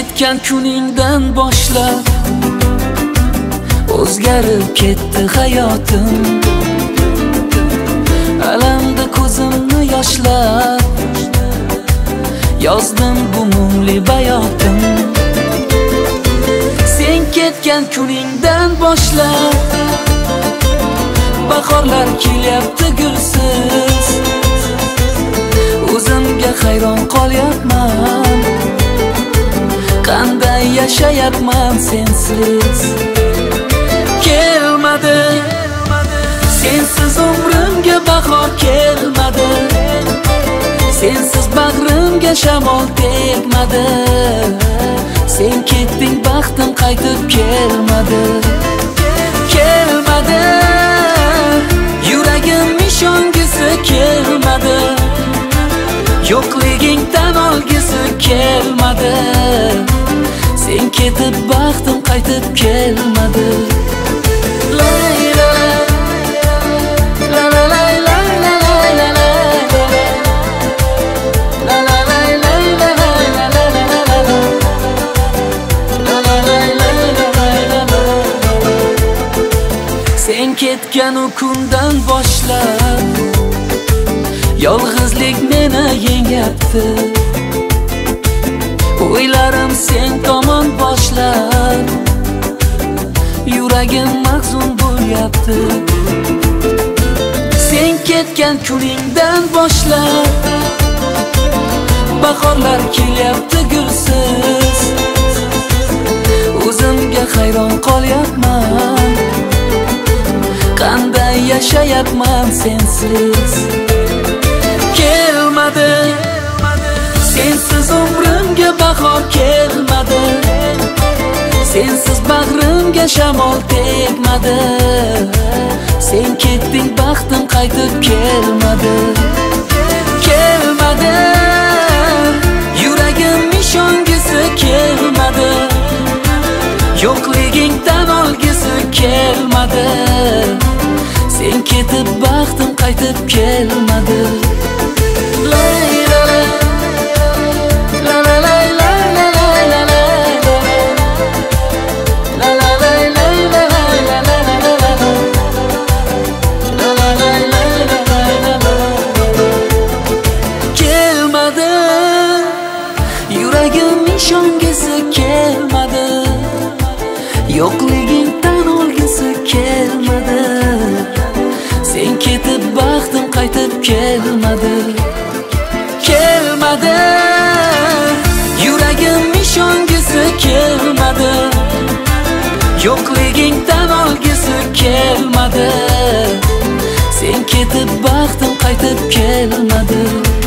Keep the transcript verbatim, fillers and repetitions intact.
ketgan kuningdan boshlab o'zgarib ketdi hayotim. Alamda ko'zimni yoshlab yozdim bu mungli bayotim. Sen ketgan kuningdan boshlab bahorlar kelyapti gulsiz. O'zimga hayron qolyapman, qanday yashayapman sensiz. Kelmadi sensiz umrimga bahor, kelmadi sensiz bag'rimga shamol tegmadi. Sen ketding, baxtim qaytib kelmadi. Kelmadi yuragim ishongisi kelmadi. Yo'qliging tan olgisi kelmadi. Sen ketib, baxtim qaytib kelmadi. Sen ketgan o kundan boshlab yolg'izlik meni yengyapti. O'ylarim sen tomon boshlab yuragim mahzun bo'lyapti. Sen ketgan kuningdan boshlab bahorlar kelyapti gulsiz. O'zimga hayron qolyapman, qanday yashayapman sensiz. Kelmadi sensiz umrimga bahor, kelmadi sensiz bag'rimga shamol tegmadi. Sen ketding, baxtim qaytib kelmadi. Kelmadi yuragim ishongisi kelmadi. Yo'qliging tan olgisi kelmadi. Sen ketib, baxtim qaytib kelmadi. Kelmadi yuragim ishongisi kelmadi. Yo'qliging tan olgisi kelmadi. Sen ketib, baxtim qaytib kelmadi. Kelmadi yuragim ishongisi kelmadi. Yo'qliging tan olgisi kelmadi. Sen ketib, baxtim qaytib kelmadi.